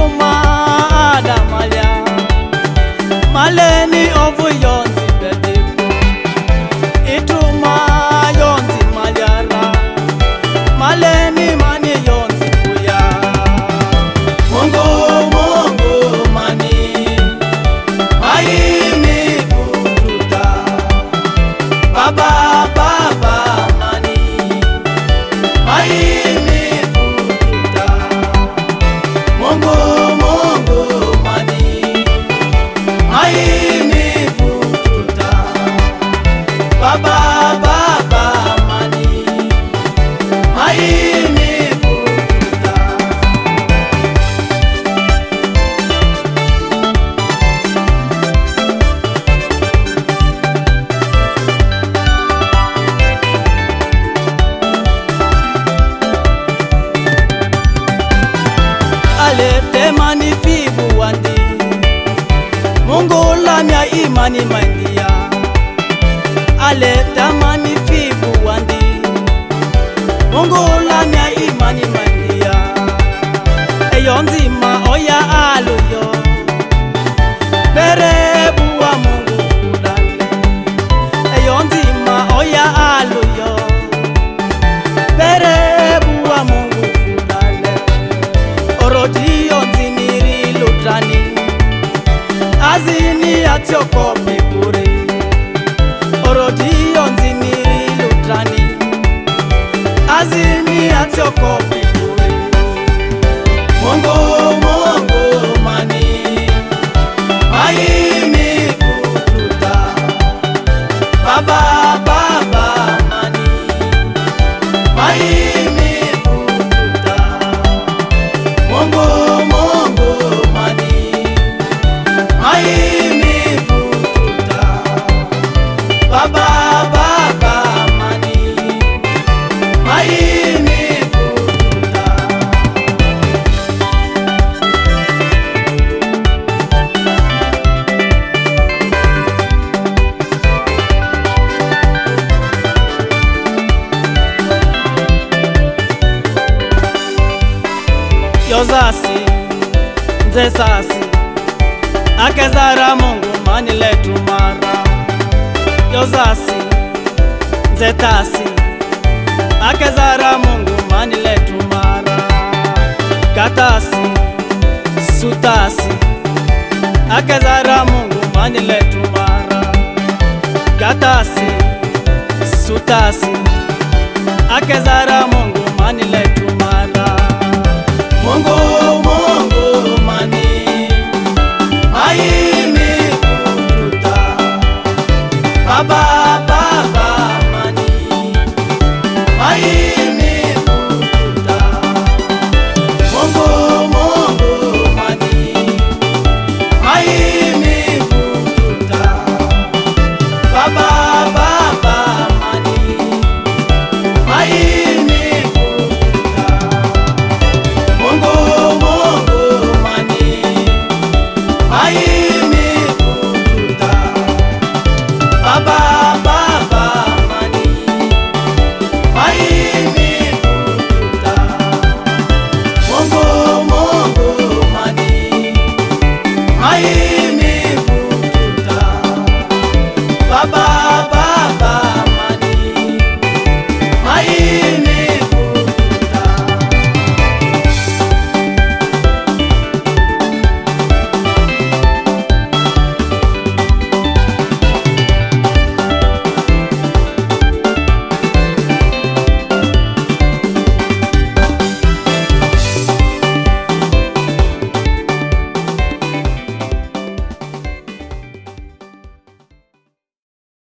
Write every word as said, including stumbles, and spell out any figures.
ituma ada malya maleni ovu yonzi bediku ituma yonzi malyara maleni mani yonzi kuya Mungu Mungu mani maini kututa Baba Baba mani maini kututa Mungu Mungu mani maini kututa Baba Baba mani maini kututa alete mani pibu wandi Mungu lamya imani mandia alete mani pibu wandi Mungu lamya imani mandia eyonzima oya aluyo berebu wa Mungu kudale eyonzima oya aluyo berebu wa Mungu kudale orodi yonziniri lutani azini atioko pipuri orodi yonziniri lutani azini atioko pipuri Mungu Mungu mani maini kututa Baba Baba mani maini kututa Mungu Mungu mani maini kututa Baba Baba mani maini kututa Yozasi nze sasi akezara Mungu mani letu mara Yozasi nze tasi akezara Mungu mani letu mara Katasi sutasi akezara Mungu mani letu mara Katasi sutasi akezara Mungu mani letu